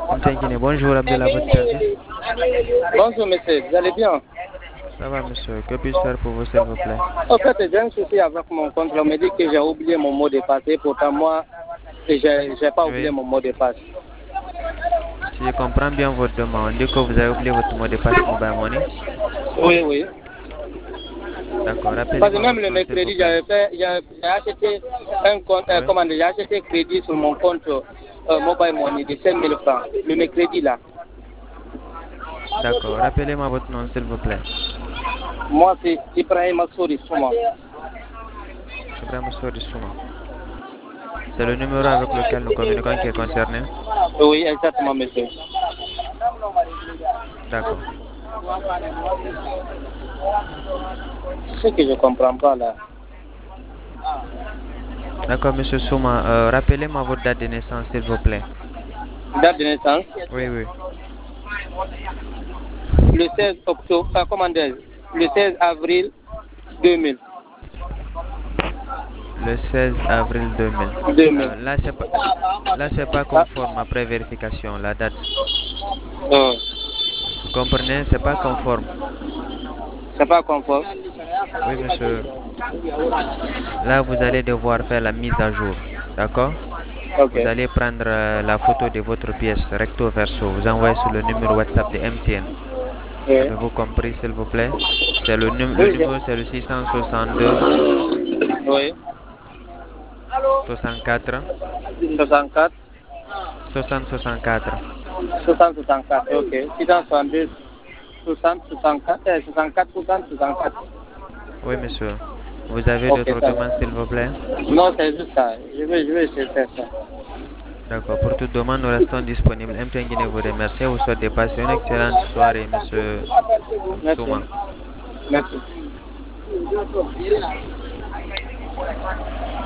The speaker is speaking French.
Mtengine, bonjour Abdel, à votre service. Bonjour monsieur, vous allez bien? Ça va monsieur, que puis-je faire pour vous s'il vous plaît? En fait, j'ai un souci avec mon compte. On me dit que j'ai oublié mon mot de passe. Et pourtant, moi, j'ai pas oublié Oui, mon mot de passe. si je comprends bien votre demande, on dit que vous avez oublié votre mot de passe Mobile Money. Oui, oui. D'accord, Parce que rappelez-moi même votre le nom s'il vous mercredi, plaît. j'ai acheté un compte, Oui, j'ai acheté crédit sur mon compte Mobile Money de 5 000 francs. Le mercredi là. d'accord, rappelez-moi votre nom s'il vous plaît. Moi, c'est Ibrahim Assouri Souma. Ibrahim Souri Souma. C'est le numéro avec lequel nous communiquons qui est concerné? Oui, exactement, monsieur. D'accord. Ce que je comprends pas là. D'accord, monsieur Souma, rappelez-moi votre date de naissance s'il vous plaît. Date de naissance, Oui, oui. le 16 octobre, comment dire, le 16 avril 2000. Le 16 avril 2000. 2000. Là, c'est pas Ah, conforme après vérification, la date. oh, Vous comprenez? C'est pas conforme. c'est pas confort. Oui, monsieur. Là, vous allez devoir faire la mise à jour. D'accord? Ok. Vous allez prendre la photo de votre pièce recto verso. Vous envoyez sur le numéro WhatsApp de MTN. Oui. Avez-vous compris, s'il vous plaît? C'est le Oui, numéro, c'est le 662 oui. 64 64, 60 64. 60, 64, ok. 662, 60, 64, 64, 60, 64. Oui, monsieur. Vous avez Ok, d'autres ça va. demandes, s'il vous plaît? Non, c'est juste ça. Je vais essayer de faire ça. D'accord. Pour toute demande, nous restons disponibles. MTN Guinée vous remercie. Vous souhaite de passer une excellente soirée, monsieur Merci. Souma. Merci.